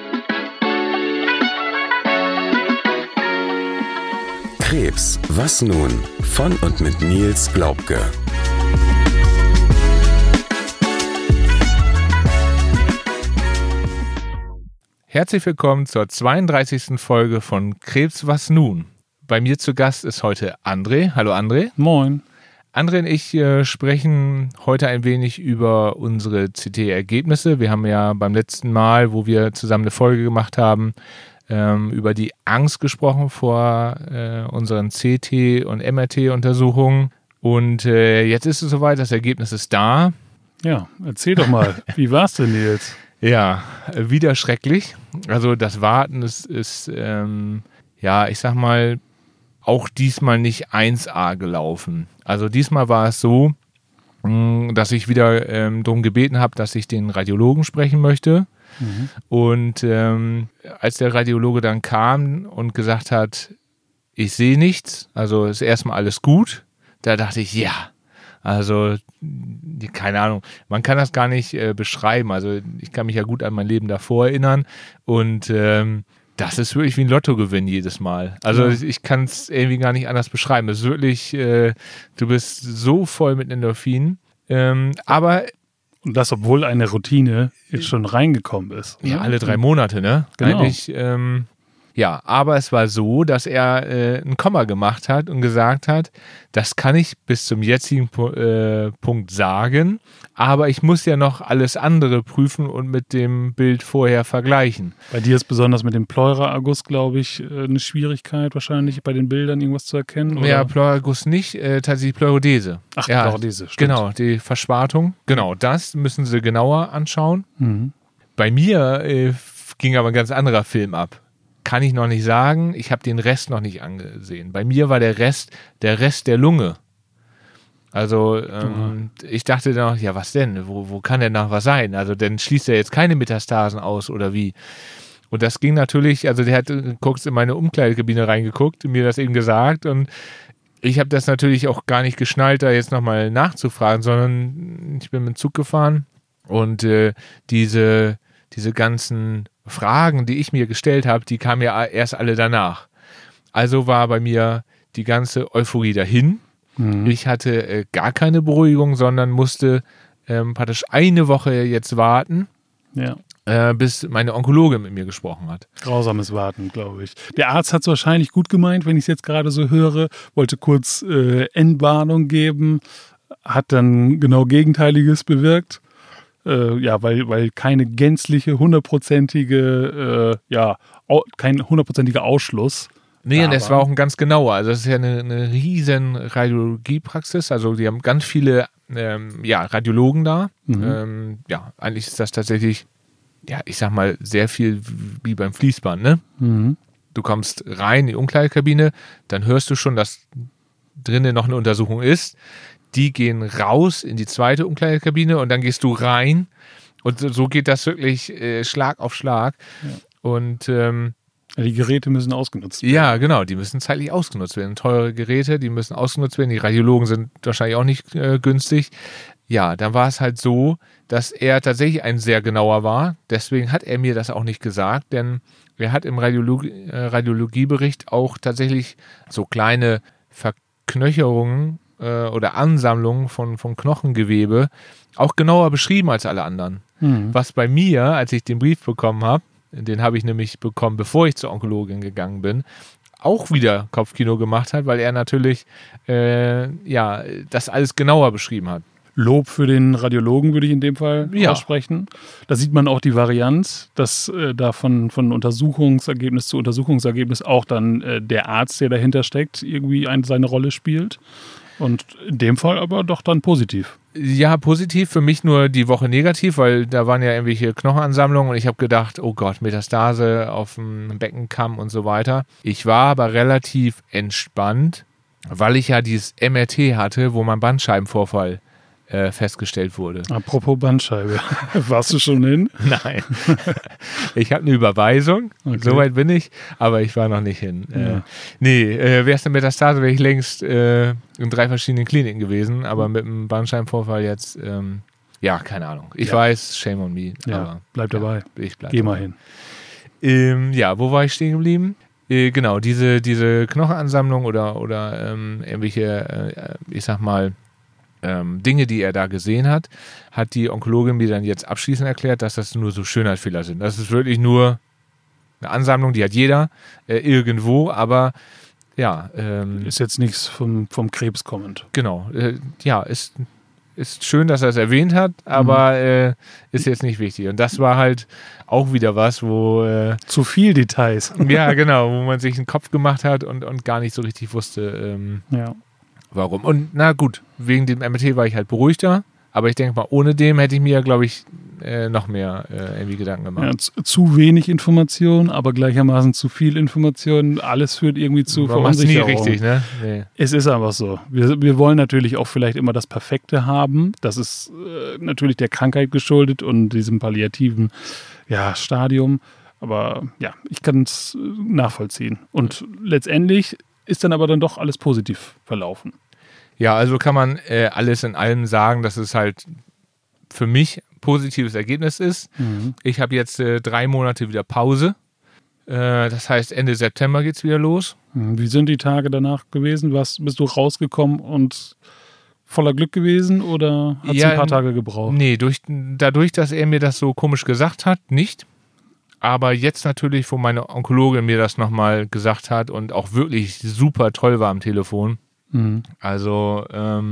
Krebs, was nun? Von und mit Nils Glaubke. Herzlich willkommen zur 32. Folge von Krebs, was nun? Bei mir zu Gast ist heute André. Hallo André. Moin. André und ich sprechen heute ein wenig über unsere CT-Ergebnisse. Wir haben ja beim letzten Mal, wo wir zusammen eine Folge gemacht haben, über die Angst gesprochen vor unseren CT- und MRT-Untersuchungen. Und jetzt ist es soweit, das Ergebnis ist da. Ja, erzähl doch mal, wie war's denn jetzt? Ja, wieder schrecklich. Also das Warten ist ich sag mal, auch diesmal nicht 1A gelaufen. Also diesmal war es so, dass ich wieder darum gebeten habe, dass ich den Radiologen sprechen möchte. Mhm. Und als der Radiologe dann kam und gesagt hat, ich sehe nichts, also ist erstmal alles gut, da dachte ich, ja, also keine Ahnung, man kann das gar nicht beschreiben. Also ich kann mich ja gut an mein Leben davor erinnern und das ist wirklich wie ein Lottogewinn jedes Mal. Also ich kann es irgendwie gar nicht anders beschreiben. Es ist wirklich, du bist so voll mit Endorphinen, aber und das, obwohl eine Routine jetzt schon reingekommen ist. Ja, alle 3 Monate, ne? Genau. Eigentlich, aber es war so, dass er ein Komma gemacht hat und gesagt hat, das kann ich bis zum jetzigen Punkt sagen, aber ich muss ja noch alles andere prüfen und mit dem Bild vorher vergleichen. Bei dir ist besonders mit dem Pleura-Erguss, glaube ich, eine Schwierigkeit wahrscheinlich, bei den Bildern irgendwas zu erkennen, oder? Ja, Pleura-Erguss nicht, tatsächlich Pleurodese. Ach, ja, Pleurodese, stimmt. Genau, die Verschwartung. Genau, das müssen sie genauer anschauen. Mhm. Bei mir ging aber ein ganz anderer Film ab. Kann ich noch nicht sagen. Ich habe den Rest noch nicht angesehen. Bei mir war der Rest der Lunge. Also ich dachte dann noch, ja was denn? Wo kann denn noch was sein? Also dann schließt er jetzt keine Metastasen aus oder wie? Und das ging natürlich, also der hat kurz in meine Umkleidekabine reingeguckt und mir das eben gesagt und ich habe das natürlich auch gar nicht geschnallt, da jetzt nochmal nachzufragen, sondern ich bin mit dem Zug gefahren und diese ganzen Fragen, die ich mir gestellt habe, die kamen ja erst alle danach. Also war bei mir die ganze Euphorie dahin. Mhm. Ich hatte gar keine Beruhigung, sondern musste praktisch eine Woche jetzt warten, bis meine Onkologin mit mir gesprochen hat. Grausames Warten, glaube ich. Der Arzt hat es wahrscheinlich gut gemeint, wenn ich es jetzt gerade so höre, wollte kurz Entwarnung geben, hat dann genau Gegenteiliges bewirkt. Weil keine gänzliche, hundertprozentige, kein hundertprozentiger Ausschluss. Nee, und es war auch ein ganz genauer. Also das ist ja eine riesen Radiologiepraxis. Also die haben ganz viele Radiologen da. Mhm. Eigentlich ist das tatsächlich, ich sag mal, sehr viel wie beim Fließband, ne? Mhm. Du kommst rein in die Umkleidekabine, dann hörst du schon, dass drinnen noch eine Untersuchung ist. Die gehen raus in die zweite Umkleidekabine und dann gehst du rein und so geht das wirklich Schlag auf Schlag. Ja. Und die Geräte müssen ausgenutzt werden. Ja, genau, die müssen zeitlich ausgenutzt werden. Teure Geräte, die müssen ausgenutzt werden. Die Radiologen sind wahrscheinlich auch nicht günstig. Ja, dann war es halt so, dass er tatsächlich ein sehr genauer war. Deswegen hat er mir das auch nicht gesagt, denn er hat im Radiologiebericht auch tatsächlich so kleine Verknöcherungen oder Ansammlungen von Knochengewebe auch genauer beschrieben als alle anderen. Mhm. Was bei mir, als ich den Brief bekommen habe, den habe ich nämlich bekommen, bevor ich zur Onkologin gegangen bin, auch wieder Kopfkino gemacht hat, weil er natürlich das alles genauer beschrieben hat. Lob für den Radiologen würde ich in dem Fall aussprechen. Da sieht man auch die Varianz, dass da von Untersuchungsergebnis zu Untersuchungsergebnis auch dann der Arzt, der dahinter steckt, irgendwie seine Rolle spielt. Und in dem Fall aber doch dann positiv. Ja, positiv, für mich nur die Woche negativ, weil da waren ja irgendwelche Knochenansammlungen und ich habe gedacht, oh Gott, Metastase auf dem Beckenkamm und so weiter. Ich war aber relativ entspannt, weil ich ja dieses MRT hatte, wo mein Bandscheibenvorfall festgestellt wurde. Apropos Bandscheibe, warst du schon hin? Nein, ich habe eine Überweisung, soweit bin ich, aber ich war noch nicht hin. Ja. Wäre es eine Metastase, wäre ich längst in 3 verschiedenen Kliniken gewesen, aber mit dem Bandscheibenvorfall jetzt, keine Ahnung. Ich weiß, shame on me. Ja, aber bleib dabei. Ich bleib Geh dabei. mal hin. Ja, wo war ich stehen geblieben? Genau, diese Knochenansammlung oder irgendwelche, ich sag mal, Dinge, die er da gesehen hat die Onkologin mir dann jetzt abschließend erklärt, dass das nur so Schönheitsfehler sind. Das ist wirklich nur eine Ansammlung, die hat jeder irgendwo, aber ja. Ist jetzt nichts vom Krebs kommend. Genau, ja, ist schön, dass er es erwähnt hat, aber ist jetzt nicht wichtig. Und das war halt auch wieder was, wo... zu viel Details. Ja, genau, wo man sich einen Kopf gemacht hat und gar nicht so richtig wusste, warum. Und na gut, wegen dem MRT war ich halt beruhigter, aber ich denke mal, ohne dem hätte ich mir, glaube ich, noch mehr irgendwie Gedanken gemacht. Ja, zu wenig Information, aber gleichermaßen zu viel Information. Alles führt irgendwie zu Verunsicherung. Nie richtig, ne? Nee. Es ist einfach so. Wir wollen natürlich auch vielleicht immer das Perfekte haben. Das ist natürlich der Krankheit geschuldet und diesem palliativen Stadium. Aber ja, ich kann es nachvollziehen. Und letztendlich ist dann aber dann doch alles positiv verlaufen. Ja, also kann man alles in allem sagen, dass es halt für mich positives Ergebnis ist. Ich habe jetzt 3 Monate wieder Pause. Das heißt, Ende September geht es wieder los. Wie sind die Tage danach gewesen? Bist du rausgekommen und voller Glück gewesen oder hat es ein paar Tage gebraucht? Nee, dadurch, dass er mir das so komisch gesagt hat, nicht. Aber jetzt natürlich, wo meine Onkologin mir das nochmal gesagt hat und auch wirklich super toll war am Telefon. Also,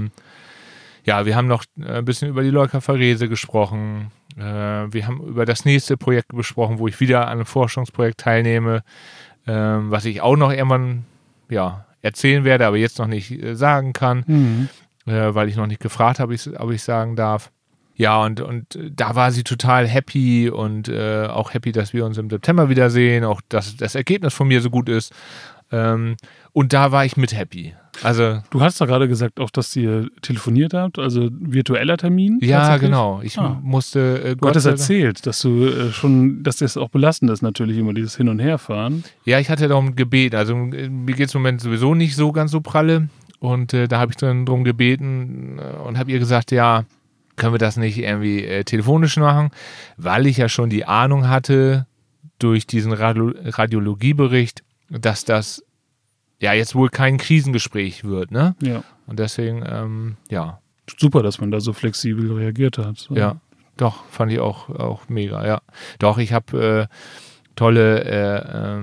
wir haben noch ein bisschen über die Leukapherese gesprochen. Wir haben über das nächste Projekt besprochen, wo ich wieder an einem Forschungsprojekt teilnehme, was ich auch noch irgendwann erzählen werde, aber jetzt noch nicht sagen kann, weil ich noch nicht gefragt habe, ob ich sagen darf. Ja, und da war sie total happy und auch happy, dass wir uns im September wiedersehen, auch dass das Ergebnis von mir so gut ist. Und da war ich mit happy. Also, du hast doch gerade gesagt, auch dass ihr telefoniert habt, also virtueller Termin? Ja, genau. Ich musste... du hattest erzählt, dass du dass das auch belastend ist natürlich, immer dieses Hin- und Herfahren. Ja, ich hatte darum gebeten. Also mir geht es im Moment sowieso nicht so ganz so pralle. Und da habe ich dann darum gebeten und habe ihr gesagt, ja, können wir das nicht irgendwie telefonisch machen? Weil ich ja schon die Ahnung hatte durch diesen Radiologiebericht, dass das jetzt wohl kein Krisengespräch wird, ne? Ja. Und deswegen, Super, dass man da so flexibel reagiert hat. So. Ja, doch, fand ich auch mega, ja. Doch, ich habe tolle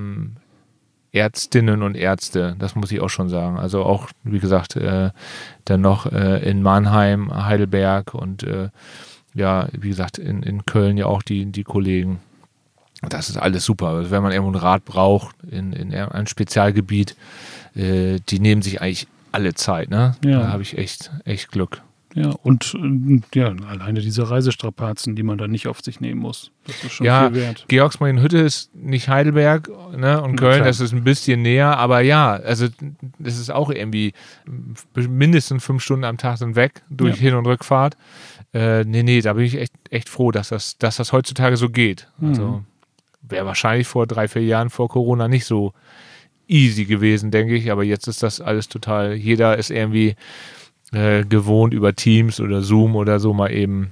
Ärztinnen und Ärzte, das muss ich auch schon sagen. Also auch, wie gesagt, dann noch in Mannheim, Heidelberg und wie gesagt, in Köln ja auch die Kollegen. Das ist alles super. Also wenn man irgendwo einen Rat braucht in einem Spezialgebiet, die nehmen sich eigentlich alle Zeit, ne? Ja. Da habe ich echt Glück. Ja, und alleine diese Reisestrapazen, die man dann nicht auf sich nehmen muss. Das ist schon viel wert. Georgsmarienhütte ist nicht Heidelberg, ne? Und Köln, das ist ein bisschen näher, aber also das ist auch irgendwie mindestens 5 Stunden am Tag sind weg durch Hin- und Rückfahrt. Da bin ich echt froh, dass das heutzutage so geht. Also wäre wahrscheinlich vor 3-4 Jahren vor Corona nicht so easy gewesen, denke ich, aber jetzt ist das alles total, jeder ist irgendwie gewohnt über Teams oder Zoom oder so mal eben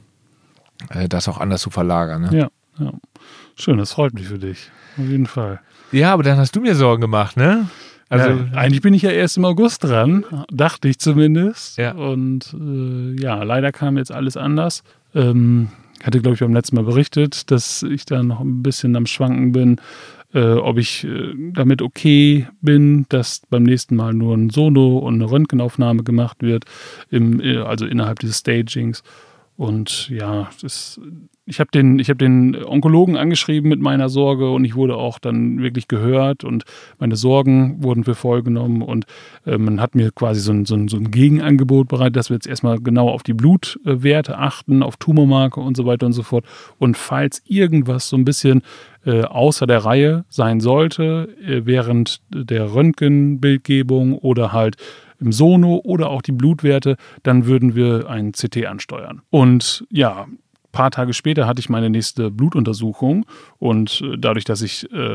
das auch anders zu verlagern. Ne? Ja. Schön, das freut mich für dich. Auf jeden Fall. Ja, aber dann hast du mir Sorgen gemacht, ne? Also eigentlich bin ich ja erst im August dran, dachte ich zumindest. Ja. Und leider kam jetzt alles anders. Ich hatte, glaube ich, beim letzten Mal berichtet, dass ich da noch ein bisschen am Schwanken bin, ob ich damit okay bin, dass beim nächsten Mal nur ein Sono und eine Röntgenaufnahme gemacht wird, also innerhalb dieses Stagings. Und ja, ich habe den Onkologen angeschrieben mit meiner Sorge und ich wurde auch dann wirklich gehört und meine Sorgen wurden für voll genommen und man hat mir quasi so ein Gegenangebot bereitet, dass wir jetzt erstmal genau auf die Blutwerte achten, auf Tumormarker und so weiter und so fort. Und falls irgendwas so ein bisschen außer der Reihe sein sollte, während der Röntgenbildgebung oder halt im Sono oder auch die Blutwerte, dann würden wir einen CT ansteuern. Und ja, ein paar Tage später hatte ich meine nächste Blutuntersuchung und dadurch, dass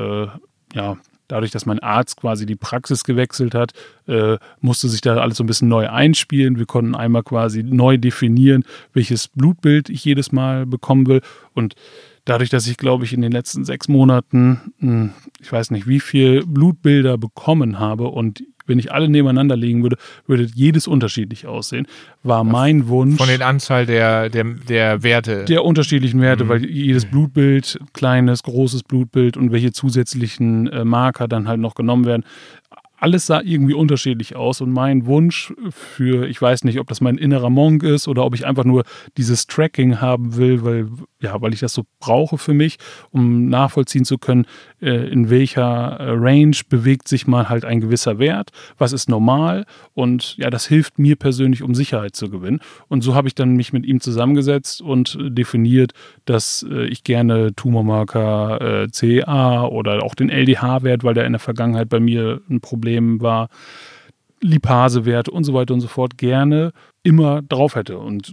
mein Arzt quasi die Praxis gewechselt hat, musste sich da alles so ein bisschen neu einspielen. Wir konnten einmal quasi neu definieren, welches Blutbild ich jedes Mal bekommen will. Und dadurch, dass ich, glaube ich, in den letzten 6 Monaten, ich weiß nicht, wie viel Blutbilder bekommen habe und wenn ich alle nebeneinander legen würde, würde jedes unterschiedlich aussehen, war mein Wunsch. Von den Anzahl der Werte. Der unterschiedlichen Werte, weil jedes Blutbild, kleines, großes Blutbild und welche zusätzlichen Marker dann halt noch genommen werden, alles sah irgendwie unterschiedlich aus und mein Wunsch für, ich weiß nicht, ob das mein innerer Monk ist oder ob ich einfach nur dieses Tracking haben will, weil ich das so brauche für mich, um nachvollziehen zu können, in welcher Range bewegt sich mal halt ein gewisser Wert, was ist normal und ja, das hilft mir persönlich, um Sicherheit zu gewinnen. Und so habe ich dann mich mit ihm zusammengesetzt und definiert, dass ich gerne Tumormarker CA oder auch den LDH-Wert, weil der in der Vergangenheit bei mir ein Problem war, Lipasewerte und so weiter und so fort gerne immer drauf hätte und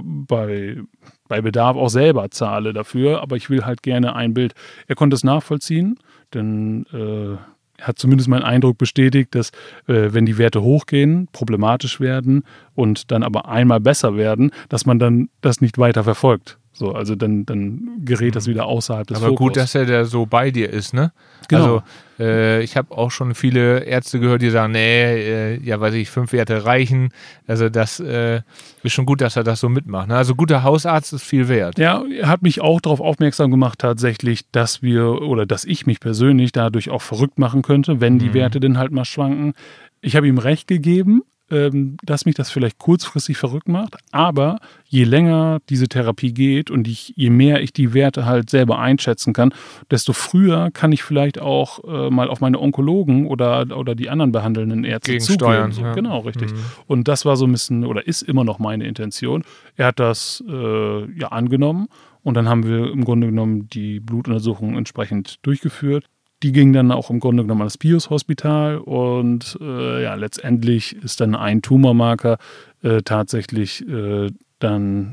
bei Bedarf auch selber zahle dafür, aber ich will halt gerne ein Bild. Er konnte es nachvollziehen, denn er hat zumindest meinen Eindruck bestätigt, dass wenn die Werte hochgehen, problematisch werden und dann aber einmal besser werden, dass man dann das nicht weiter verfolgt. So, also dann gerät das wieder außerhalb des Fokus. Aber gut, dass er da so bei dir ist, ne? Genau. Also ich habe auch schon viele Ärzte gehört, die sagen, nee, 5 Werte reichen. Also das ist schon gut, dass er das so mitmacht. Ne? Also guter Hausarzt ist viel wert. Ja, er hat mich auch darauf aufmerksam gemacht tatsächlich, dass ich mich persönlich dadurch auch verrückt machen könnte, wenn die Werte denn halt mal schwanken. Ich habe ihm recht gegeben, dass mich das vielleicht kurzfristig verrückt macht, aber je länger diese Therapie geht und je mehr ich die Werte halt selber einschätzen kann, desto früher kann ich vielleicht auch mal auf meine Onkologen oder die anderen behandelnden Ärzte gegensteuern. So. Ja. Genau, richtig. Und das war so ein bisschen oder ist immer noch meine Intention. Er hat das angenommen und dann haben wir im Grunde genommen die Blutuntersuchung entsprechend durchgeführt. Die ging dann auch im Grunde genommen an das Pius-Hospital und letztendlich ist dann ein Tumormarker tatsächlich dann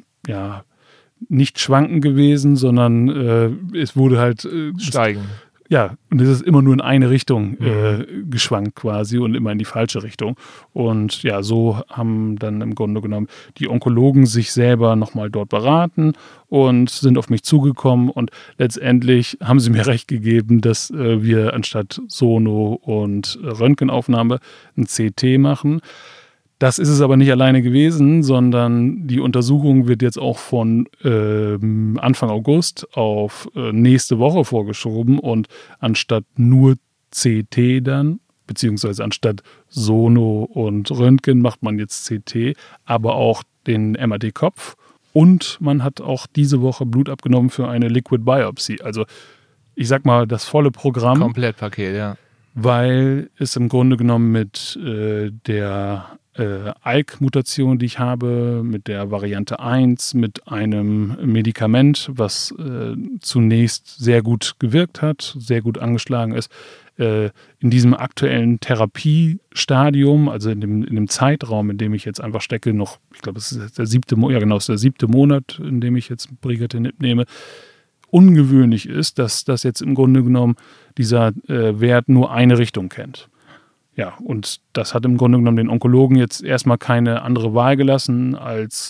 nicht schwanken gewesen, sondern es wurde halt steigen. Ja, und es ist immer nur in eine Richtung geschwankt quasi und immer in die falsche Richtung. Und ja, so haben dann im Grunde genommen die Onkologen sich selber nochmal dort beraten und sind auf mich zugekommen. Und letztendlich haben sie mir recht gegeben, dass wir anstatt Sono und Röntgenaufnahme ein CT machen. Das ist es aber nicht alleine gewesen, sondern die Untersuchung wird jetzt auch von Anfang August auf nächste Woche vorgeschoben und anstatt nur CT dann, beziehungsweise anstatt Sono und Röntgen macht man jetzt CT, aber auch den MRT-Kopf und man hat auch diese Woche Blut abgenommen für eine Liquid Biopsy. Also ich sag mal, das volle Programm. Komplettpaket, ja. Weil es im Grunde genommen mit der ALK-Mutation, die ich habe, mit der Variante 1, mit einem Medikament, was zunächst sehr gut gewirkt hat, sehr gut angeschlagen ist, in diesem aktuellen Therapiestadium, also in dem Zeitraum, in dem ich jetzt einfach stecke, noch, ich glaube, es ist der 7. Monat, in dem ich jetzt Brigatinib nehme, ungewöhnlich ist, dass das jetzt im Grunde genommen dieser Wert nur eine Richtung kennt. Ja, und das hat im Grunde genommen den Onkologen jetzt erstmal keine andere Wahl gelassen, als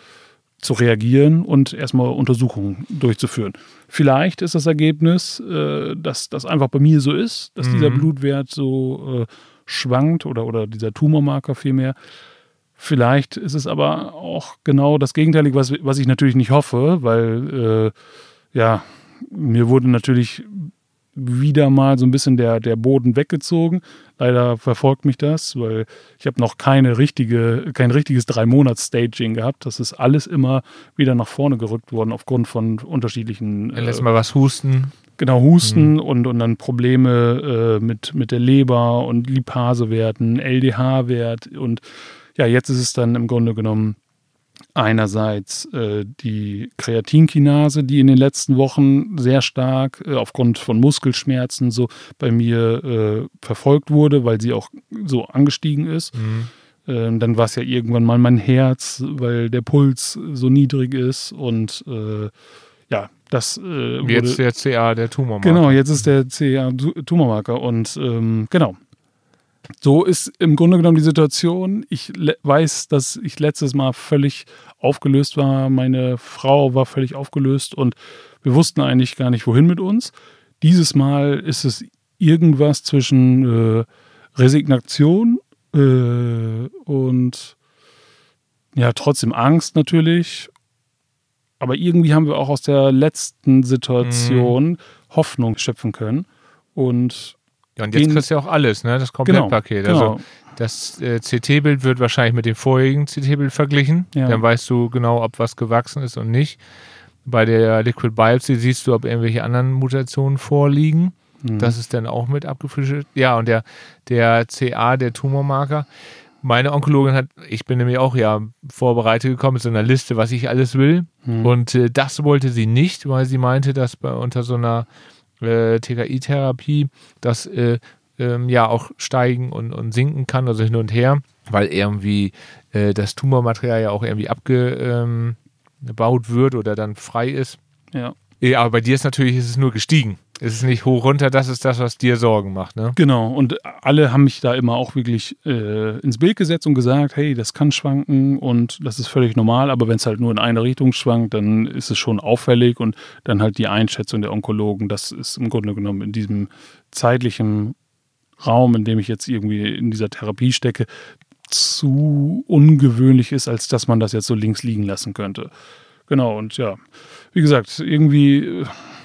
zu reagieren und erstmal Untersuchungen durchzuführen. Vielleicht ist das Ergebnis, dass das einfach bei mir so ist, dass dieser Blutwert so schwankt oder dieser Tumormarker vielmehr. Vielleicht ist es aber auch genau das Gegenteilige, was ich natürlich nicht hoffe, weil mir wurde natürlich wieder mal so ein bisschen der Boden weggezogen. Leider verfolgt mich das, weil ich habe noch kein richtiges 3-Monats-Staging gehabt. Das ist alles immer wieder nach vorne gerückt worden aufgrund von unterschiedlichen... Lässt mal was husten. Genau, Husten und dann Probleme mit der Leber und Lipasewerten, LDH-Wert und ja, jetzt ist es dann im Grunde genommen einerseits die Kreatinkinase, die in den letzten Wochen sehr stark aufgrund von Muskelschmerzen so bei mir verfolgt wurde, weil sie auch so angestiegen ist. Dann war es ja irgendwann mal mein Herz, weil der Puls so niedrig ist und das wurde... Jetzt der CA, der Tumormarker. Genau, jetzt ist der CA Tumormarker und genau. So ist im Grunde genommen die Situation. Ich weiß, dass ich letztes Mal völlig aufgelöst war. Meine Frau war völlig aufgelöst und wir wussten eigentlich gar nicht, wohin mit uns. Dieses Mal ist es irgendwas zwischen Resignation und ja, trotzdem Angst natürlich. Aber irgendwie haben wir auch aus der letzten Situation Hoffnung schöpfen können. Und Ja, und jetzt kriegst du ja auch alles, ne? Das Komplettpaket. Genau. Also das CT-Bild wird wahrscheinlich mit dem vorherigen CT-Bild verglichen. Ja. Dann weißt du genau, ob was gewachsen ist und nicht. Bei der Liquid Biopsy siehst du, ob irgendwelche anderen Mutationen vorliegen. Das ist dann auch mit abgefrischt. Ja, und der CA, der Tumormarker. Meine Onkologin ich bin nämlich auch ja vorbereitet gekommen mit so einer Liste, was ich alles will. Und das wollte sie nicht, weil sie meinte, dass unter so einer TKI-Therapie das ja auch steigen und sinken kann, also hin und her, weil irgendwie das Tumormaterial ja auch irgendwie abgebaut wird oder dann frei ist. ja. Ja, aber bei dir ist es nur gestiegen. Es ist nicht hoch runter, das ist das, was dir Sorgen macht, ne? Genau, und alle haben mich da immer auch wirklich ins Bild gesetzt und gesagt, hey, das kann schwanken und das ist völlig normal, aber wenn es halt nur in eine Richtung schwankt, dann ist es schon auffällig und dann halt die Einschätzung der Onkologen, das ist im Grunde genommen in diesem zeitlichen Raum, in dem ich jetzt irgendwie in dieser Therapie stecke, zu ungewöhnlich ist, als dass man das jetzt so links liegen lassen könnte. Genau, und ja, wie gesagt, irgendwie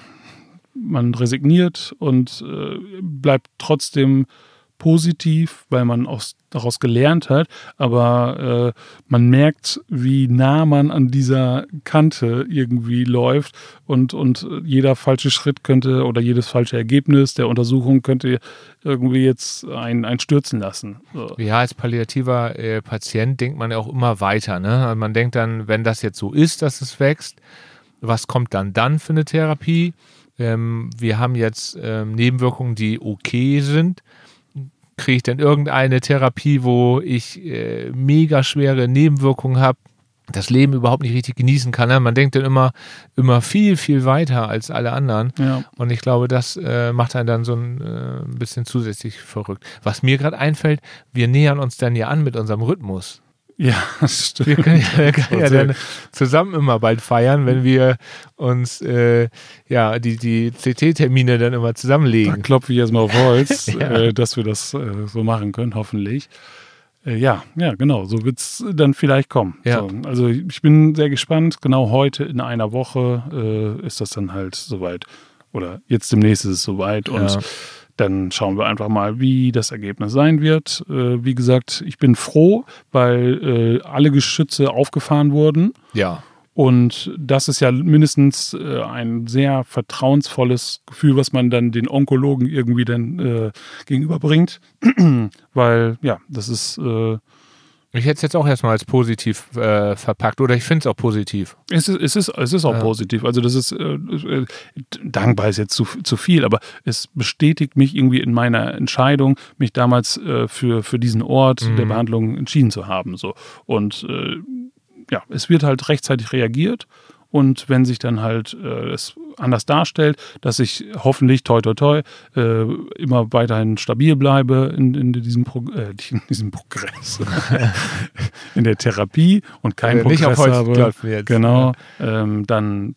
man resigniert und bleibt trotzdem positiv, weil man daraus gelernt hat, aber man merkt, wie nah man an dieser Kante irgendwie läuft und jeder falsche Schritt könnte oder jedes falsche Ergebnis der Untersuchung könnte irgendwie jetzt einen stürzen lassen. So. Ja, als palliativer Patient denkt man ja auch immer weiter, ne? Also man denkt dann, wenn das jetzt so ist, dass es wächst, was kommt dann für eine Therapie? Wir haben jetzt Nebenwirkungen, die okay sind. Kriege ich denn irgendeine Therapie, wo ich mega schwere Nebenwirkungen habe, das Leben überhaupt nicht richtig genießen kann? Ne? Man denkt dann immer viel, viel weiter als alle anderen. Ja. Und ich glaube, das macht einen dann so ein bisschen zusätzlich verrückt. Was mir gerade einfällt, wir nähern uns dann ja an mit unserem Rhythmus. Ja, das stimmt. Wir können ja dann zusammen immer bald feiern, wenn wir uns die CT-Termine dann immer Da zusammenlegen. klopfe ich erstmal auf Holz, Ja. dass wir das so machen können, hoffentlich. Ja, genau, so wird es dann vielleicht kommen. Ja. So, also ich bin sehr gespannt. Genau heute in einer Woche ist das dann halt soweit. Oder jetzt demnächst ist es soweit. Und dann schauen wir einfach mal, wie das Ergebnis sein wird. Wie gesagt, ich bin froh, weil alle Geschütze aufgefahren wurden. Ja. Und das ist ja mindestens ein sehr vertrauensvolles Gefühl, was man dann den Onkologen irgendwie dann gegenüberbringt. Weil, ja, das ist... Ich hätte es jetzt auch erstmal als positiv verpackt oder ich finde es auch positiv. Es ist auch positiv. Also das ist dankbar ist jetzt zu viel, aber es bestätigt mich irgendwie in meiner Entscheidung, mich damals für diesen Ort der Behandlung entschieden zu haben. So. Und es wird halt rechtzeitig reagiert. Und wenn sich dann halt es anders darstellt, dass ich hoffentlich toi toi toi immer weiterhin stabil bleibe in diesem Progress, in der Therapie und keinen Progress nicht auf Holz habe. klopfen jetzt. Genau, dann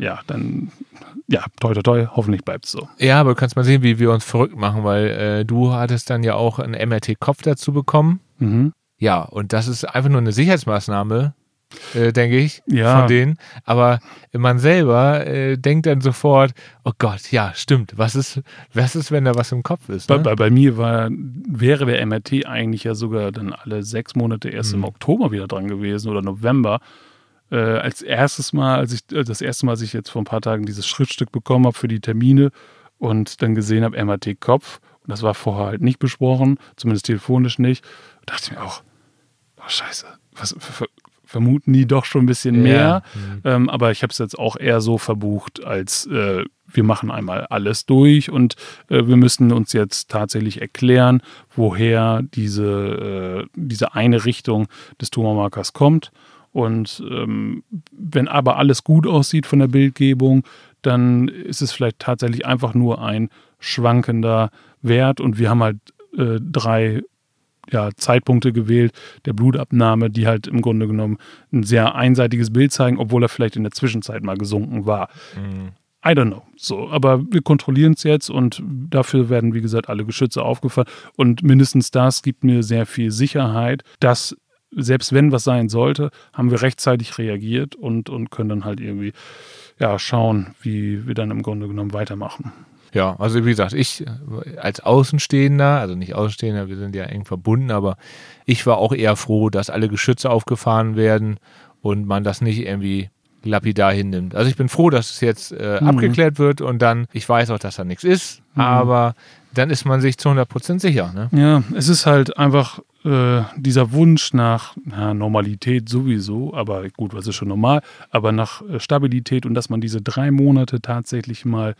toi toi toi, hoffentlich bleibt es so. Ja, aber du kannst mal sehen, wie wir uns verrückt machen, weil du hattest dann ja auch einen MRT-Kopf dazu bekommen. Mhm. Ja, und das ist einfach nur eine Sicherheitsmaßnahme, denke ich, Ja. von denen. Aber man selber denkt dann sofort, oh Gott, ja, stimmt. Was ist, wenn da was im Kopf ist? Ne? Bei mir wäre der MRT eigentlich ja sogar dann alle 6 Monate erst im Oktober wieder dran gewesen oder November. Das erste Mal, als ich jetzt vor ein paar Tagen dieses Schriftstück bekommen habe für die Termine und dann gesehen habe, MRT-Kopf, und das war vorher halt nicht besprochen, zumindest telefonisch nicht, dachte ich mir auch, oh Scheiße, was vermuten die doch schon ein bisschen mehr. Aber ich habe es jetzt auch eher so verbucht, als wir machen einmal alles durch und wir müssen uns jetzt tatsächlich erklären, woher diese eine Richtung des Tumormarkers kommt. Und wenn aber alles gut aussieht von der Bildgebung, dann ist es vielleicht tatsächlich einfach nur ein schwankender Wert und wir haben halt 3 Zeitpunkte gewählt der Blutabnahme, die halt im Grunde genommen ein sehr einseitiges Bild zeigen, obwohl er vielleicht in der Zwischenzeit mal gesunken war. I don't know. So, aber wir kontrollieren es jetzt und dafür werden, wie gesagt, alle Geschütze aufgefahren. Und mindestens das gibt mir sehr viel Sicherheit, dass selbst wenn was sein sollte, haben wir rechtzeitig reagiert und können dann halt irgendwie schauen, wie wir dann im Grunde genommen weitermachen. Ja, also wie gesagt, ich als Außenstehender, also nicht Außenstehender, wir sind ja eng verbunden, aber ich war auch eher froh, dass alle Geschütze aufgefahren werden und man das nicht irgendwie lapidar hinnimmt. Also ich bin froh, dass es jetzt abgeklärt wird und dann, ich weiß auch, dass da nichts ist, aber dann ist man sich zu 100% sicher. Ne? Ja, es ist halt einfach dieser Wunsch nach Normalität sowieso, aber gut, was ist schon normal, aber nach Stabilität und dass man diese 3 Monate tatsächlich mal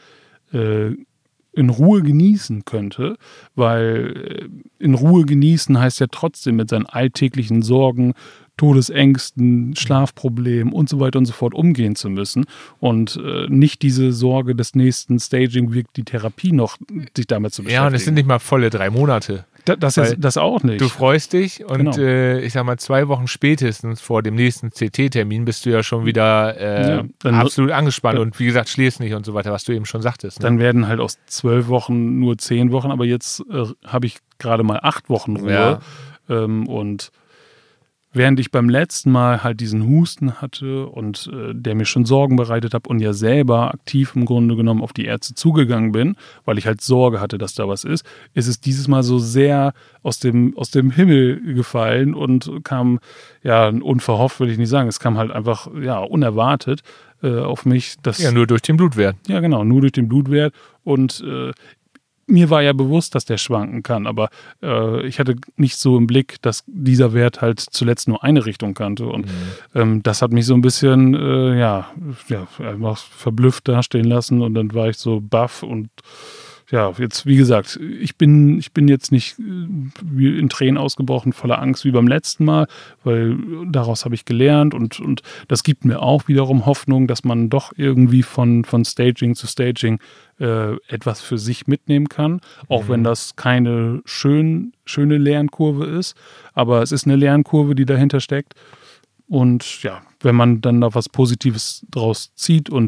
in Ruhe genießen könnte, weil in Ruhe genießen heißt ja trotzdem mit seinen alltäglichen Sorgen, Todesängsten, Schlafproblemen und so weiter und so fort umgehen zu müssen und nicht diese Sorge des nächsten Staging wirkt die Therapie noch, sich damit zu beschäftigen. Ja, und es sind nicht mal volle 3 Monate. Das auch nicht. Du freust dich und genau. Ich sag mal 2 Wochen spätestens vor dem nächsten CT-Termin bist du ja schon wieder absolut angespannt und wie gesagt schläfst nicht und so weiter, was du eben schon sagtest. Ne? Dann werden halt aus 12 Wochen nur 10 Wochen, aber jetzt habe ich gerade mal 8 Wochen Ruhe und während ich beim letzten Mal halt diesen Husten hatte und der mir schon Sorgen bereitet hat und ja selber aktiv im Grunde genommen auf die Ärzte zugegangen bin, weil ich halt Sorge hatte, dass da was ist es dieses Mal so sehr aus dem Himmel gefallen und kam, unverhofft will ich nicht sagen, es kam halt einfach, unerwartet auf mich. Nur durch den Blutwert. Ja, genau, nur durch den Blutwert und mir war ja bewusst, dass der schwanken kann, aber ich hatte nicht so im Blick, dass dieser Wert halt zuletzt nur eine Richtung kannte und das hat mich so ein bisschen einfach verblüfft dastehen lassen und dann war ich so baff und jetzt, wie gesagt, ich bin jetzt nicht wie in Tränen ausgebrochen, voller Angst wie beim letzten Mal, weil daraus habe ich gelernt und das gibt mir auch wiederum Hoffnung, dass man doch irgendwie von Staging zu Staging etwas für sich mitnehmen kann, auch wenn das keine schöne Lernkurve ist, aber es ist eine Lernkurve, die dahinter steckt und wenn man dann da was Positives draus zieht und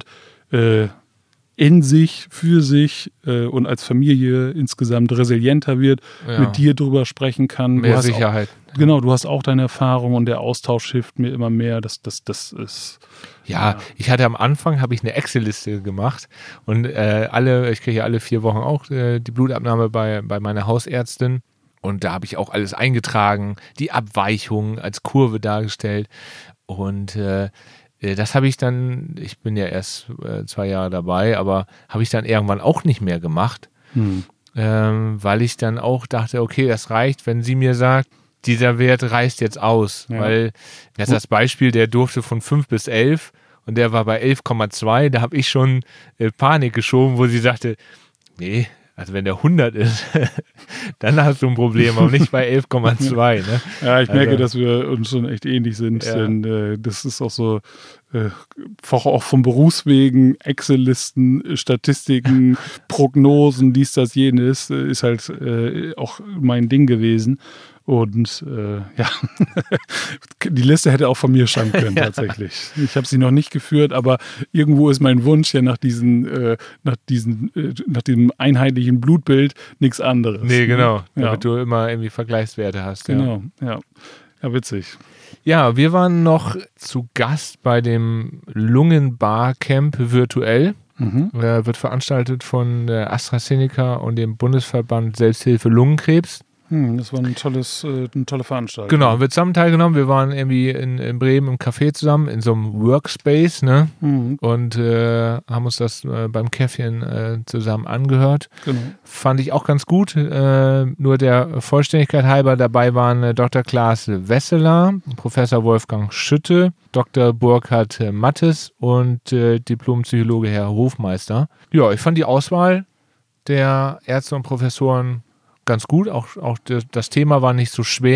in sich, für sich und als Familie insgesamt resilienter wird, mit dir drüber sprechen kann. Mehr Sicherheit. Du hast auch deine Erfahrung und der Austausch hilft mir immer mehr. Das ist... Ja, ich hatte am Anfang, habe ich eine Excel-Liste gemacht und ich kriege ja alle 4 Wochen auch die Blutabnahme bei meiner Hausärztin und da habe ich auch alles eingetragen, die Abweichungen als Kurve dargestellt und das habe ich dann, ich bin ja erst 2 Jahre dabei, aber habe ich dann irgendwann auch nicht mehr gemacht, weil ich dann auch dachte, okay, das reicht, wenn sie mir sagt, dieser Wert reißt jetzt aus, weil jetzt das Beispiel, der durfte von 5 bis 11 und der war bei 11,2, da habe ich schon Panik geschoben, wo sie sagte, nee, also wenn der 100 ist, dann hast du ein Problem, aber nicht bei 11,2. Ne? Ja, ich merke, dass wir uns schon echt ähnlich sind, denn das ist auch so, auch vom Berufswegen, Excel-Listen, Statistiken, Prognosen, dies, das, jenes, ist halt auch mein Ding gewesen. Und die Liste hätte auch von mir stammen können tatsächlich. Ich habe sie noch nicht geführt, aber irgendwo ist mein Wunsch ja nach diesem einheitlichen Blutbild nichts anderes. Nee, genau. Damit du immer irgendwie Vergleichswerte hast. Genau, ja, witzig. Ja, wir waren noch zu Gast bei dem Lungenbarcamp virtuell. Wird veranstaltet von der AstraZeneca und dem Bundesverband Selbsthilfe Lungenkrebs. Das war eine tolle Veranstaltung. Genau, wir zusammen teilgenommen. Wir waren irgendwie in Bremen im Café zusammen, in so einem Workspace, ne? Und haben uns das beim Käffchen zusammen angehört. Genau. Fand ich auch ganz gut. Nur der Vollständigkeit halber dabei waren Dr. Klaas Wesseler, Professor Wolfgang Schütte, Dr. Burkhard Mattes und Diplompsychologe Herr Hofmeister. Ja, ich fand die Auswahl der Ärzte und Professoren ganz gut. Auch das Thema war nicht so schwer.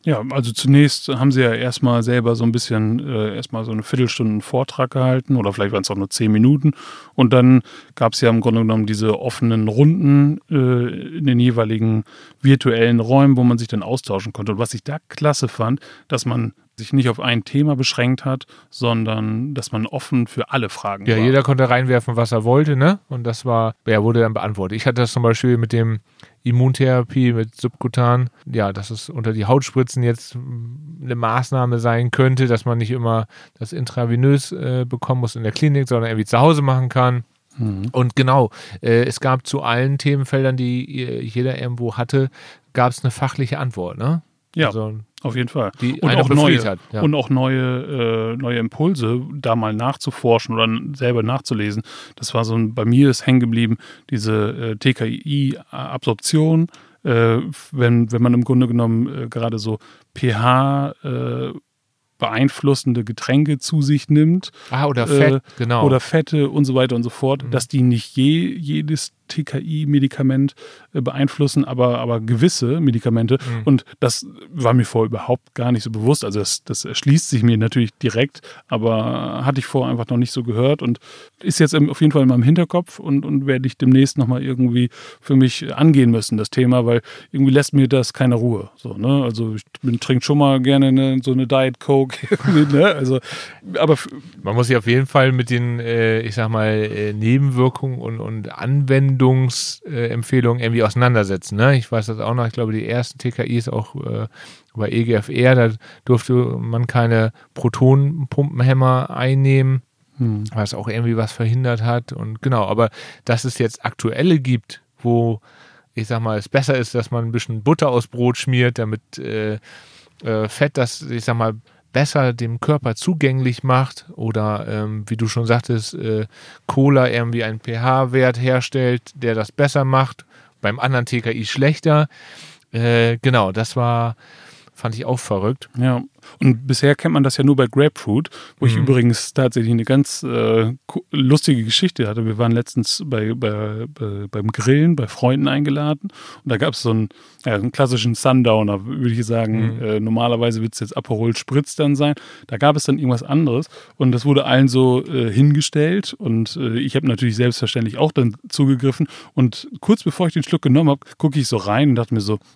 Ja, also zunächst haben sie ja erstmal selber so ein bisschen, erstmal so eine Viertelstunde Vortrag gehalten oder vielleicht waren es auch nur 10 Minuten und dann gab es ja im Grunde genommen diese offenen Runden in den jeweiligen virtuellen Räumen, wo man sich dann austauschen konnte. Und was ich da klasse fand, dass man sich nicht auf ein Thema beschränkt hat, sondern dass man offen für alle Fragen war. Ja, jeder konnte reinwerfen, was er wollte, ne? Und das wurde dann beantwortet. Ich hatte das zum Beispiel mit dem Immuntherapie, mit Subkutan, ja, dass es unter die Hautspritzen jetzt eine Maßnahme sein könnte, dass man nicht immer das intravenös bekommen muss in der Klinik, sondern irgendwie zu Hause machen kann. Und genau, es gab zu allen Themenfeldern, die jeder irgendwo hatte, gab es eine fachliche Antwort, ne? Ja, also, auf jeden Fall. Die und, einer auch befriedigt hat. Ja. und auch neue Impulse, da mal nachzuforschen oder selber nachzulesen. Das war bei mir ist hängen geblieben, diese TKI-Absorption, wenn man im Grunde genommen gerade so pH beeinflussende Getränke zu sich nimmt. Oder Fett, genau. Oder Fette und so weiter und so fort, dass die nicht jedes TKI-Medikament beeinflussen, aber gewisse Medikamente. Und das war mir vorher überhaupt gar nicht so bewusst. Also das erschließt sich mir natürlich direkt, aber hatte ich vorher einfach noch nicht so gehört und ist jetzt auf jeden Fall in meinem Hinterkopf und werde ich demnächst nochmal irgendwie für mich angehen müssen, das Thema, weil irgendwie lässt mir das keine Ruhe. So, ne? Also ich trinke schon mal gerne so eine Diet Coke. Ne? Also, aber man muss sich auf jeden Fall mit den, ich sag mal, Nebenwirkungen und Anwendungsempfehlungen irgendwie auseinandersetzen. Ne? Ich weiß das auch noch, ich glaube, die ersten TKIs auch bei EGFR, da durfte man keine Protonenpumpenhämmer einnehmen, was auch irgendwie was verhindert hat. Und genau, aber dass es jetzt aktuelle gibt, wo, ich sag mal, es besser ist, dass man ein bisschen Butter aus Brot schmiert, damit Fett, das, ich sag mal, besser dem Körper zugänglich macht oder wie du schon sagtest, Cola irgendwie einen pH-Wert herstellt, der das besser macht, beim anderen TKI schlechter. Genau, fand ich auch verrückt. Ja, und bisher kennt man das ja nur bei Grapefruit, wo ich übrigens tatsächlich eine ganz lustige Geschichte hatte. Wir waren letztens beim Grillen bei Freunden eingeladen und da gab es so einen klassischen Sundowner, würde ich sagen. Normalerweise wird es jetzt Aperol Spritz dann sein. Da gab es dann irgendwas anderes und das wurde allen so hingestellt und ich habe natürlich selbstverständlich auch dann zugegriffen und kurz bevor ich den Schluck genommen habe, gucke ich so rein und dachte mir so,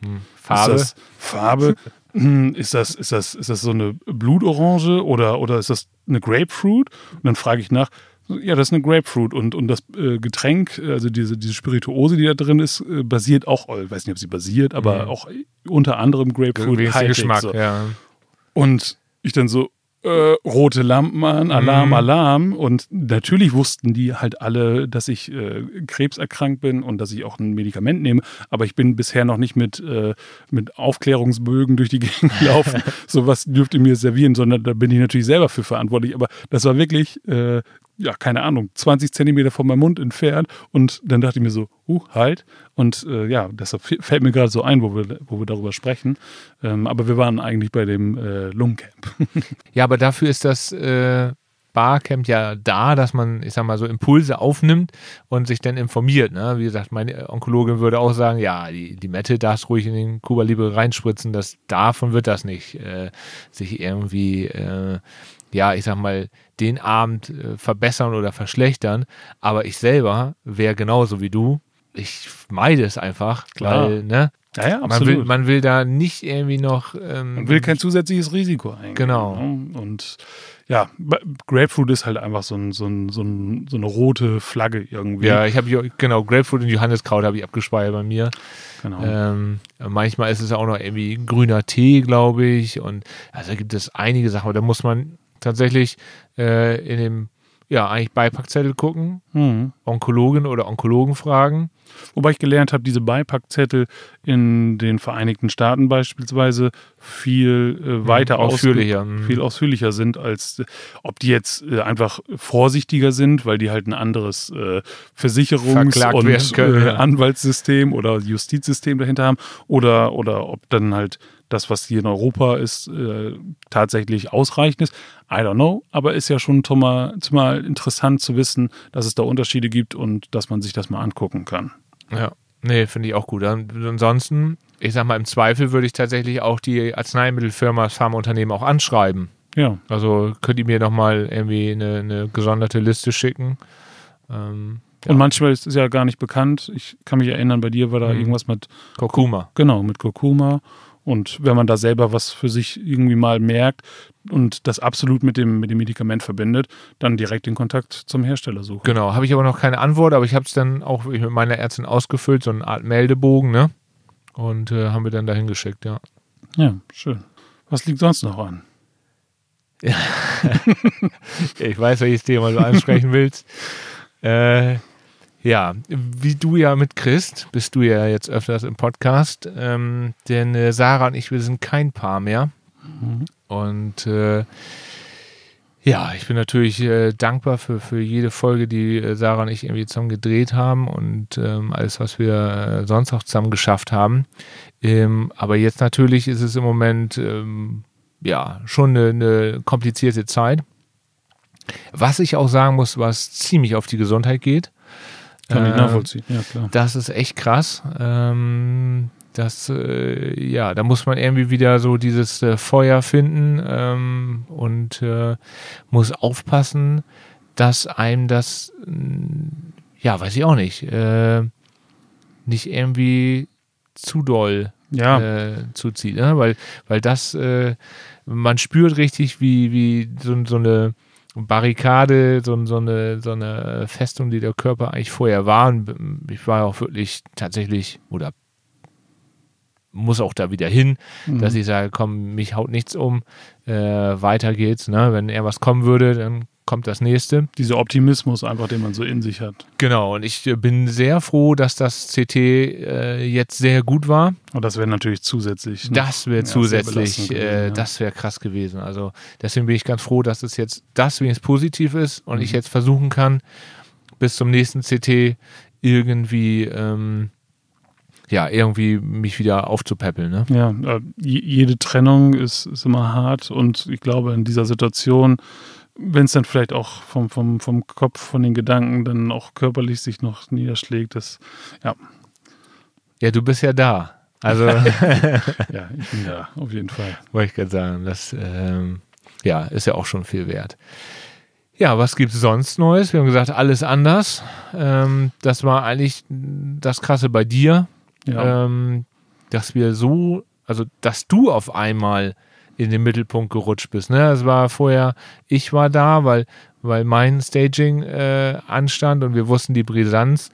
Farbe? Ist das so eine Blutorange oder ist das eine Grapefruit? Und dann frage ich nach, ja, das ist eine Grapefruit und das Getränk, also diese Spirituose, die da drin ist, basiert auch, ich weiß nicht, ob sie basiert, aber auch unter anderem Grapefruit. Geschmack, so. Ja. Und ich dann so, rote Lampen an, Alarm. Und natürlich wussten die halt alle, dass ich krebserkrankt bin und dass ich auch ein Medikament nehme. Aber ich bin bisher noch nicht mit Aufklärungsbögen durch die Gegend gelaufen. Sowas dürft ihr mir servieren, sondern da bin ich natürlich selber für verantwortlich. Aber das war wirklich, keine Ahnung, 20 Zentimeter von meinem Mund entfernt. Und dann dachte ich mir so, halt. Und deshalb fällt mir gerade so ein, wo wir darüber sprechen. Aber wir waren eigentlich bei dem Lungencamp. Ja, aber dafür ist das Barcamp ja da, dass man, ich sag mal, so Impulse aufnimmt und sich dann informiert. Ne? Wie gesagt, meine Onkologin würde auch sagen, ja, die Mette darfst ruhig in den Cuba Libre reinspritzen, davon wird das nicht sich irgendwie, ich sag mal, den Abend verbessern oder verschlechtern. Aber ich selber wäre genauso wie du. Ich meide es einfach, Klar. weil, ne? Ja, absolut. Man will da nicht irgendwie noch... man will kein zusätzliches Risiko eingehen. Genau. Ne? Und ja, Grapefruit ist halt einfach so eine rote Flagge irgendwie. Ja, ich habe Grapefruit und Johanniskraut habe ich abgespeichert bei mir. Genau. Manchmal ist es auch noch irgendwie grüner Tee, glaube ich. Und also da gibt es einige Sachen, aber da muss man tatsächlich in dem eigentlich Beipackzettel gucken, Onkologin oder Onkologen fragen. Wobei ich gelernt habe, diese Beipackzettel in den Vereinigten Staaten beispielsweise viel weiter viel ausführlicher sind, als ob die jetzt einfach vorsichtiger sind, weil die halt ein anderes Versicherungs- und Anwaltssystem oder Justizsystem dahinter haben oder ob dann halt das, was hier in Europa ist, tatsächlich ausreichend ist. I don't know, aber ist ja schon zumal interessant zu wissen, dass es da Unterschiede gibt und dass man sich das mal angucken kann. Ja, nee, finde ich auch gut. Ansonsten, ich sag mal, im Zweifel würde ich tatsächlich auch die Arzneimittelfirma, das Pharmaunternehmen auch anschreiben. Ja. Also könnt ihr mir nochmal irgendwie eine gesonderte Liste schicken. Und manchmal ist es ja gar nicht bekannt. Ich kann mich erinnern, bei dir war da irgendwas mit Kurkuma. Genau, mit Kurkuma. Und wenn man da selber was für sich irgendwie mal merkt und das absolut mit dem Medikament verbindet, dann direkt den Kontakt zum Hersteller suchen. Genau, habe ich aber noch keine Antwort, aber ich habe es dann auch mit meiner Ärztin ausgefüllt, so eine Art Meldebogen, ne? Und haben wir dann dahin geschickt, ja. Ja, schön. Was liegt sonst noch an? Ich weiß, welches Thema du ansprechen willst. Ja, wie du ja mitkriegst, bist du ja jetzt öfters im Podcast, denn Sarah und ich, wir sind kein Paar mehr. Und ja, ich bin natürlich dankbar für jede Folge, die Sarah und ich irgendwie zusammen gedreht haben und alles, was wir sonst auch zusammen geschafft haben. Aber jetzt natürlich ist es im Moment ja schon eine komplizierte Zeit. Was ich auch sagen muss, was ziemlich auf die Gesundheit geht. Kann ich nachvollziehen, ja klar. Das ist echt krass. Ja, da muss man irgendwie wieder so dieses Feuer finden und muss aufpassen, dass einem das, ja, weiß ich auch nicht irgendwie zu doll zuzieht, ne? Weil das, man spürt richtig, wie so eine Barrikade, so eine Festung, die der Körper eigentlich vorher war. Und ich war auch wirklich tatsächlich, oder muss auch da wieder hin, dass ich sage, komm, mich haut nichts um, weiter geht's. Ne? Wenn was kommen würde, dann kommt das nächste. Dieser Optimismus einfach, den man so in sich hat. Genau, und ich bin sehr froh, dass das CT jetzt sehr gut war. Und das wäre natürlich zusätzlich. Ne? Das wäre zusätzlich, das wäre krass gewesen. Also deswegen bin ich ganz froh, dass es jetzt das wenigstens positiv ist und ich jetzt versuchen kann, bis zum nächsten CT irgendwie irgendwie mich wieder aufzupäppeln. Ne? Ja, jede Trennung ist immer hart und ich glaube in dieser Situation, wenn es dann vielleicht auch vom Kopf, von den Gedanken dann auch körperlich sich noch niederschlägt, das, ja. Ja, du bist ja da. Also ja, ich bin da, auf jeden Fall. Wollte ich gerade sagen, das ist ja auch schon viel wert. Ja, was gibt es sonst Neues? Wir haben gesagt, alles anders. Das war eigentlich das Krasse bei dir, dass dass du auf einmal in den Mittelpunkt gerutscht bist. Ne? Es war vorher, ich war da, weil mein Staging anstand und wir wussten, die Brisanz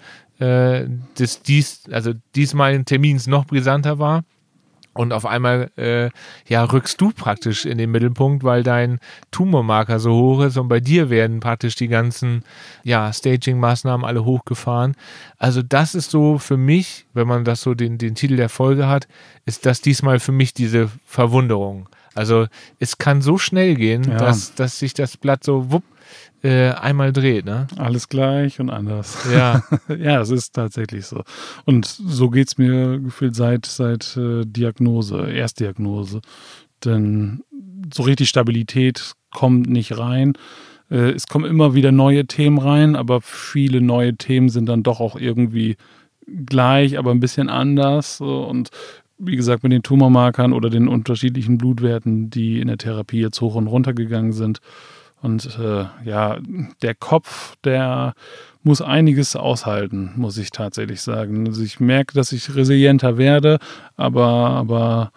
diesmal in Termins noch brisanter war. Und auf einmal rückst du praktisch in den Mittelpunkt, weil dein Tumormarker so hoch ist und bei dir werden praktisch die ganzen Staging-Maßnahmen alle hochgefahren. Also das ist so für mich, wenn man das so den Titel der Folge hat, ist das diesmal für mich diese Verwunderung. Also es kann so schnell gehen, dass sich das Blatt so einmal dreht, ne? Alles gleich und anders. Ja. Ja, es ist tatsächlich so. Und so geht es mir gefühlt seit Erstdiagnose. Denn so richtig Stabilität kommt nicht rein. Es kommen immer wieder neue Themen rein, aber viele neue Themen sind dann doch auch irgendwie gleich, aber ein bisschen anders. Und wie gesagt, mit den Tumormarkern oder den unterschiedlichen Blutwerten, die in der Therapie jetzt hoch und runter gegangen sind. Und der Kopf, der muss einiges aushalten, muss ich tatsächlich sagen. Also ich merke, dass ich resilienter werde, aber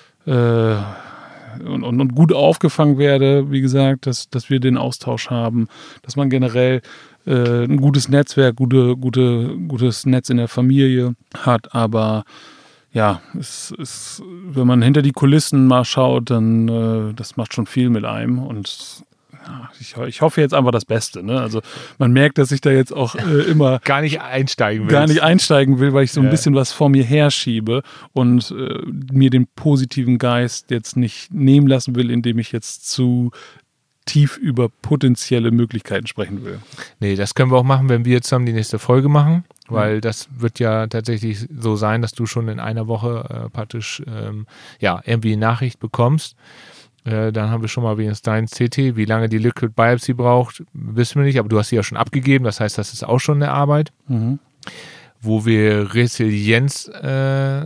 gut aufgefangen werde, wie gesagt, dass wir den Austausch haben, dass man generell ein gutes Netzwerk, gutes Netz in der Familie hat, aber ja, wenn man hinter die Kulissen mal schaut, dann das macht schon viel mit einem und ich hoffe jetzt einfach das Beste. Ne? Also man merkt, dass ich da jetzt auch immer gar nicht einsteigen will, weil ich so ein bisschen was vor mir herschiebe und mir den positiven Geist jetzt nicht nehmen lassen will, indem ich jetzt zu tief über potenzielle Möglichkeiten sprechen will. Nee, das können wir auch machen, wenn wir zusammen die nächste Folge machen, weil das wird ja tatsächlich so sein, dass du schon in einer Woche praktisch irgendwie eine Nachricht bekommst. Dann haben wir schon mal wenigstens dein CT. Wie lange die Liquid Biopsy braucht, wissen wir nicht, aber du hast sie ja schon abgegeben, das heißt, das ist auch schon eine Arbeit. Wo wir Resilienz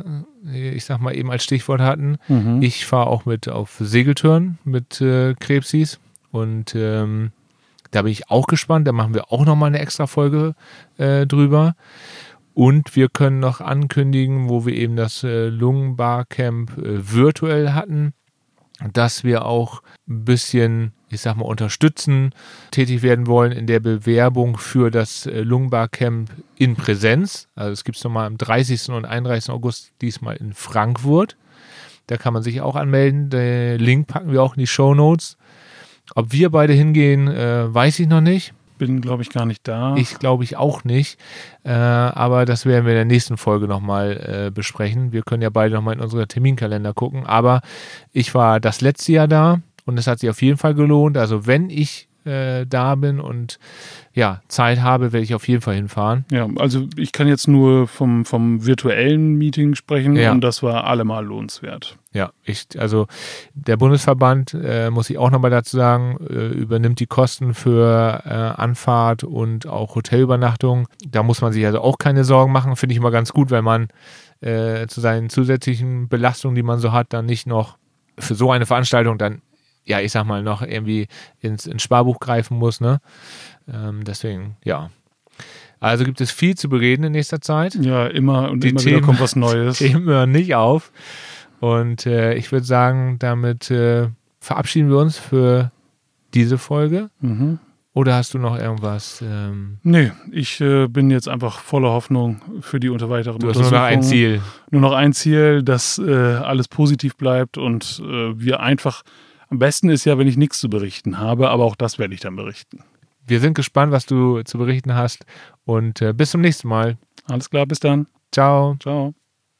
ich sag mal eben als Stichwort hatten. Ich fahre auch mit auf Segeltouren mit Krebsis und da bin ich auch gespannt. Da machen wir auch nochmal eine extra Folge drüber. Und wir können noch ankündigen, wo wir eben das Lungenbarcamp virtuell hatten, dass wir auch ein bisschen, ich sag mal, unterstützen, tätig werden wollen in der Bewerbung für das Lungenbarcamp in Präsenz. Also es gibt es nochmal am 30. und 31. August diesmal in Frankfurt. Da kann man sich auch anmelden. Den Link packen wir auch in die Shownotes. Ob wir beide hingehen, weiß ich noch nicht. Bin, glaube ich, gar nicht da. Ich glaube ich auch nicht. Aber das werden wir in der nächsten Folge nochmal besprechen. Wir können ja beide nochmal in unsere Terminkalender gucken. Aber ich war das letzte Jahr da und es hat sich auf jeden Fall gelohnt. Also wenn ich da bin und ja, Zeit habe, werde ich auf jeden Fall hinfahren. Ja, also ich kann jetzt nur vom virtuellen Meeting sprechen und das war allemal lohnenswert. Ja, also der Bundesverband, muss ich auch nochmal dazu sagen, übernimmt die Kosten für Anfahrt und auch Hotelübernachtung. Da muss man sich also auch keine Sorgen machen, finde ich immer ganz gut, weil man zu seinen zusätzlichen Belastungen, die man so hat, dann nicht noch für so eine Veranstaltung dann, ja, ich sag mal, noch irgendwie ins Sparbuch greifen muss, ne? Deswegen, ja. Also gibt es viel zu bereden in nächster Zeit. Ja, immer und immer wieder kommt was Neues. Themen hören nicht auf. Und ich würde sagen, damit verabschieden wir uns für diese Folge. Oder hast du noch irgendwas? Nee, ich bin jetzt einfach voller Hoffnung für die weiteren Du hast nur noch ein Ziel. Nur noch ein Ziel, dass alles positiv bleibt und wir einfach, am besten ist ja, wenn ich nichts zu berichten habe, aber auch das werde ich dann berichten. Wir sind gespannt, was du zu berichten hast und bis zum nächsten Mal. Alles klar, bis dann. Ciao. Ciao.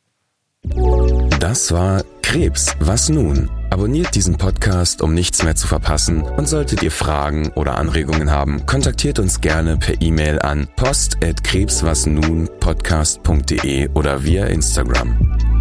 Das war Krebs, was nun? Abonniert diesen Podcast, um nichts mehr zu verpassen. Und solltet ihr Fragen oder Anregungen haben, kontaktiert uns gerne per E-Mail an post@krebswasnunpodcast.de oder via Instagram.